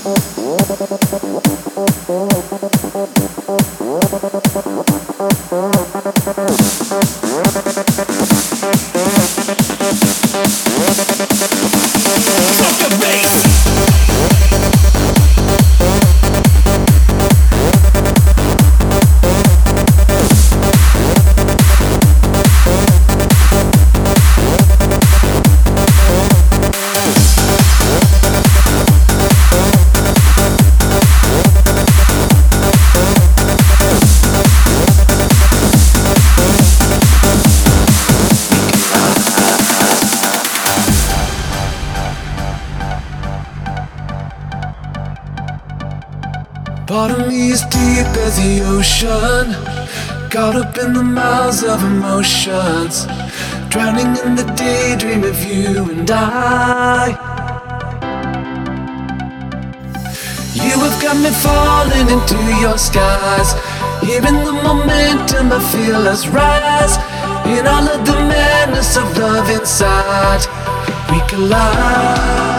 Part of me is deep as the ocean, caught up in the miles of emotions, drowning in the daydream of you and I. You have got me falling into your skies, hearing the momentum I feel us rise. In all of the madness of love inside, we collide.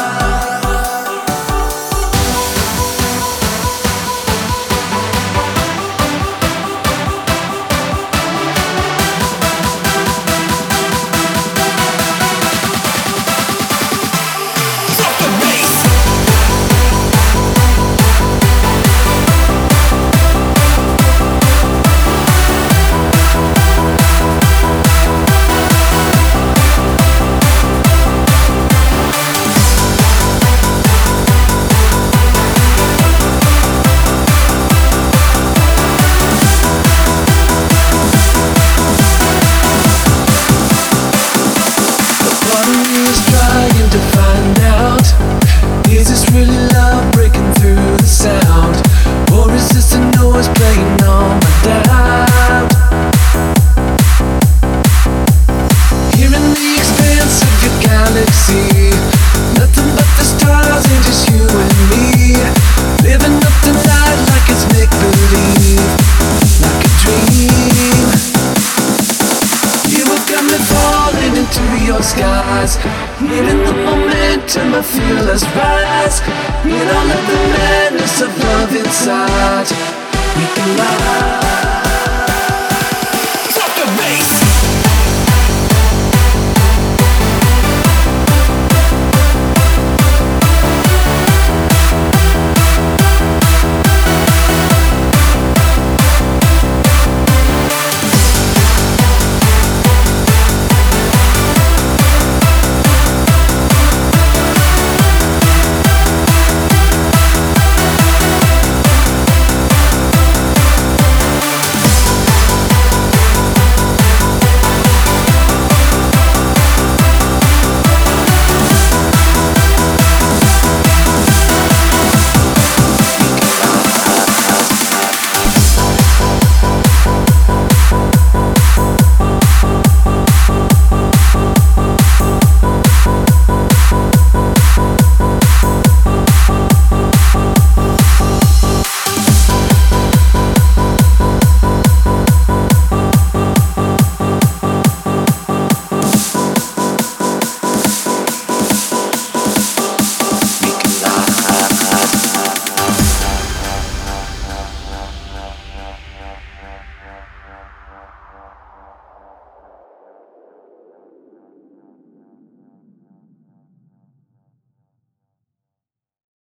Is this really love breaking through the sound? Or is this a noise playing on my doubt? Here in the expanse of your galaxy, nothing but the stars and just you and me, living up tonight like it's make-believe, like a dream. You have got me falling into your skies, hearing the momentum I feel us rise. In all of the madness of love inside, we collide.